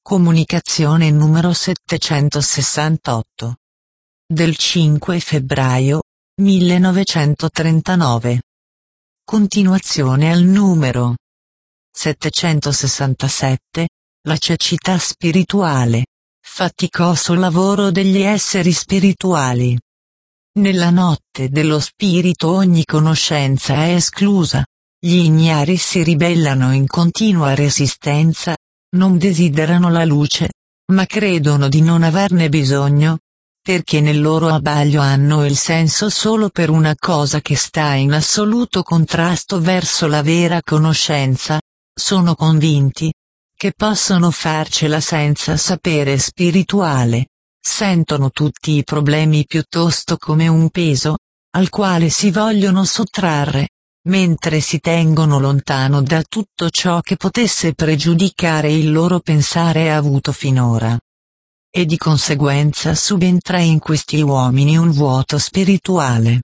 Comunicazione numero 768. Del 5 febbraio 1939. Continuazione al numero 767, la cecità spirituale, faticoso lavoro degli esseri spirituali. Nella notte dello spirito ogni conoscenza è esclusa, gli ignari si ribellano in continua resistenza, non desiderano la luce, ma credono di non averne bisogno, perché nel loro abbaglio hanno il senso solo per una cosa che sta in assoluto contrasto verso la vera conoscenza, sono convinti che possono farcela senza sapere spirituale, sentono tutti i problemi piuttosto come un peso, al quale si vogliono sottrarre, mentre si tengono lontano da tutto ciò che potesse pregiudicare il loro pensare avuto finora. E di conseguenza subentra in questi uomini un vuoto spirituale.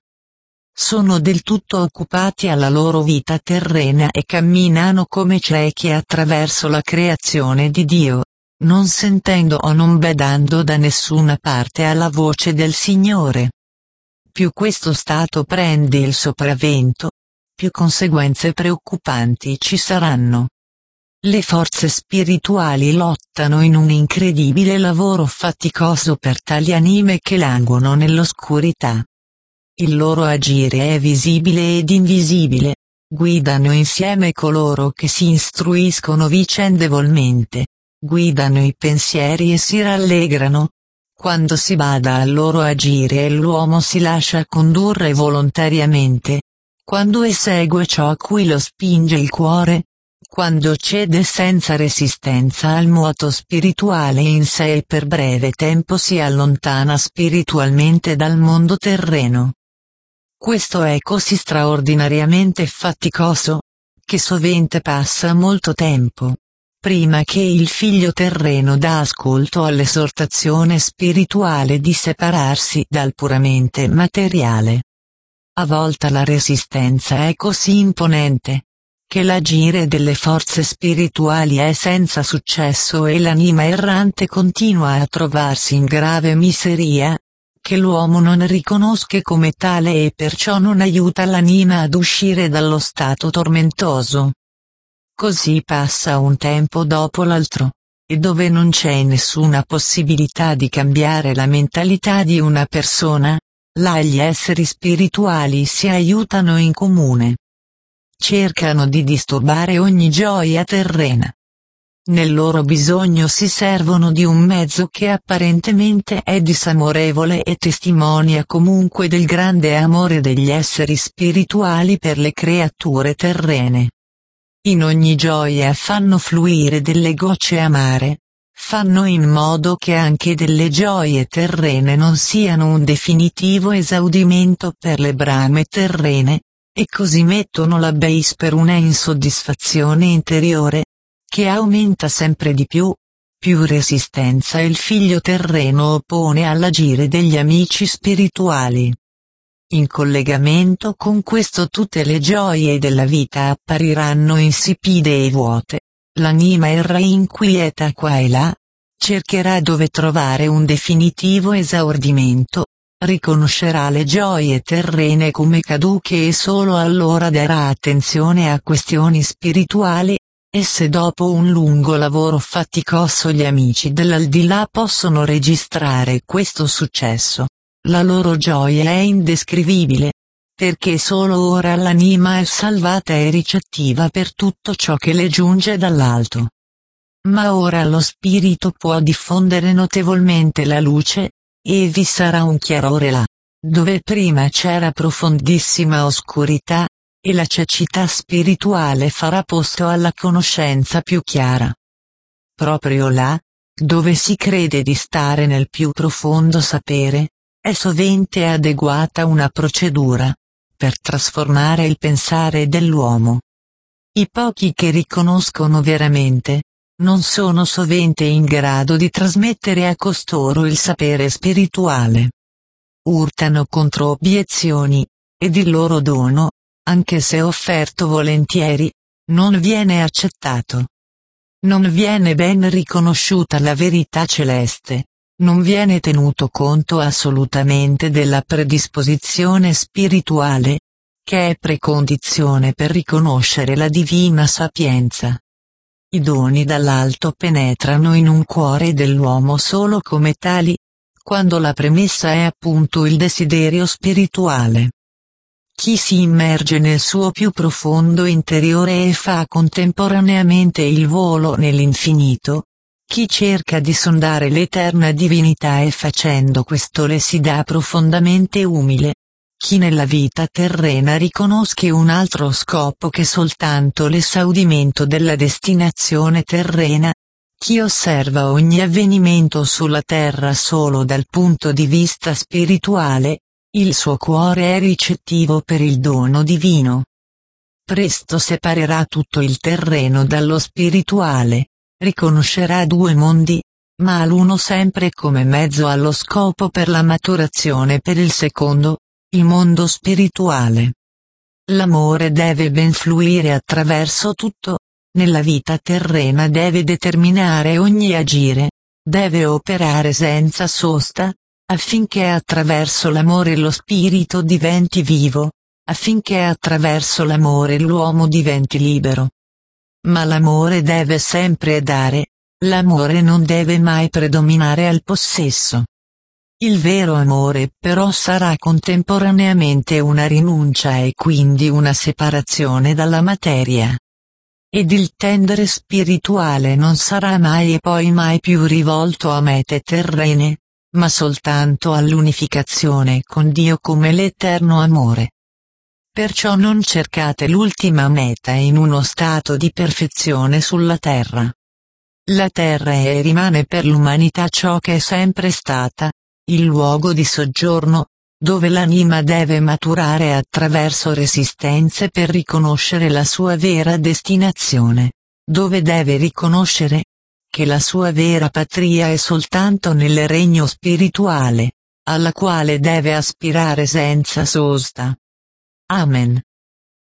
Sono del tutto occupati alla loro vita terrena e camminano come ciechi attraverso la creazione di Dio, non sentendo o non badando da nessuna parte alla voce del Signore. Più questo stato prende il sopravvento, più conseguenze preoccupanti ci saranno. Le forze spirituali lottano in un incredibile lavoro faticoso per tali anime che languono nell'oscurità. Il loro agire è visibile ed invisibile, guidano insieme coloro che si istruiscono vicendevolmente, guidano i pensieri e si rallegrano. Quando si bada al loro agire e l'uomo si lascia condurre volontariamente, quando esegue ciò a cui lo spinge il cuore, quando cede senza resistenza al moto spirituale in sé e per breve tempo si allontana spiritualmente dal mondo terreno. Questo è così straordinariamente faticoso, che sovente passa molto tempo, prima che il figlio terreno dà ascolto all'esortazione spirituale di separarsi dal puramente materiale. A volte la resistenza è così imponente, che l'agire delle forze spirituali è senza successo e l'anima errante continua a trovarsi in grave miseria, che l'uomo non riconosce come tale e perciò non aiuta l'anima ad uscire dallo stato tormentoso. Così passa un tempo dopo l'altro, e dove non c'è nessuna possibilità di cambiare la mentalità di una persona, là gli esseri spirituali si aiutano in comune. Cercano di disturbare ogni gioia terrena. Nel loro bisogno si servono di un mezzo che apparentemente è disamorevole e testimonia comunque del grande amore degli esseri spirituali per le creature terrene. In ogni gioia fanno fluire delle gocce amare, fanno in modo che anche delle gioie terrene non siano un definitivo esaudimento per le brame terrene, e così mettono la base per una insoddisfazione interiore, che aumenta sempre di più resistenza il figlio terreno oppone all'agire degli amici spirituali. In collegamento con questo tutte le gioie della vita appariranno insipide e vuote, l'anima erra inquieta qua e là, cercherà dove trovare un definitivo esaurdimento, riconoscerà le gioie terrene come caduche e solo allora darà attenzione a questioni spirituali, e se dopo un lungo lavoro faticoso gli amici dell'aldilà possono registrare questo successo, la loro gioia è indescrivibile, perché solo ora l'anima è salvata e ricettiva per tutto ciò che le giunge dall'alto. Ma ora lo spirito può diffondere notevolmente la luce, e vi sarà un chiarore là, dove prima c'era profondissima oscurità, e la cecità spirituale farà posto alla conoscenza più chiara. Proprio là, dove si crede di stare nel più profondo sapere, è sovente adeguata una procedura, per trasformare il pensare dell'uomo. I pochi che riconoscono veramente, non sono sovente in grado di trasmettere a costoro il sapere spirituale. Urtano contro obiezioni, ed il loro dono, anche se offerto volentieri, non viene accettato. Non viene ben riconosciuta la verità celeste, non viene tenuto conto assolutamente della predisposizione spirituale, che è precondizione per riconoscere la divina sapienza. I doni dall'alto penetrano in un cuore dell'uomo solo come tali, quando la premessa è appunto il desiderio spirituale. Chi si immerge nel suo più profondo interiore e fa contemporaneamente il volo nell'infinito, chi cerca di sondare l'eterna divinità e facendo questo le si dà profondamente umile, chi nella vita terrena riconosce un altro scopo che soltanto l'esaudimento della destinazione terrena, chi osserva ogni avvenimento sulla terra solo dal punto di vista spirituale, il suo cuore è ricettivo per il dono divino. Presto separerà tutto il terreno dallo spirituale, riconoscerà due mondi, ma l'uno sempre come mezzo allo scopo per la maturazione per il secondo, il mondo spirituale. L'amore deve ben fluire attraverso tutto, nella vita terrena deve determinare ogni agire, deve operare senza sosta, affinché attraverso l'amore lo spirito diventi vivo, affinché attraverso l'amore l'uomo diventi libero. Ma l'amore deve sempre dare, l'amore non deve mai predominare al possesso. Il vero amore però sarà contemporaneamente una rinuncia e quindi una separazione dalla materia. Ed il tendere spirituale non sarà mai e poi mai più rivolto a mete terrene, ma soltanto all'unificazione con Dio come l'eterno amore. Perciò non cercate l'ultima meta in uno stato di perfezione sulla terra. La terra è e rimane per l'umanità ciò che è sempre stata, il luogo di soggiorno, dove l'anima deve maturare attraverso resistenze per riconoscere la sua vera destinazione, dove deve riconoscere che la sua vera patria è soltanto nel regno spirituale, alla quale deve aspirare senza sosta. Amen.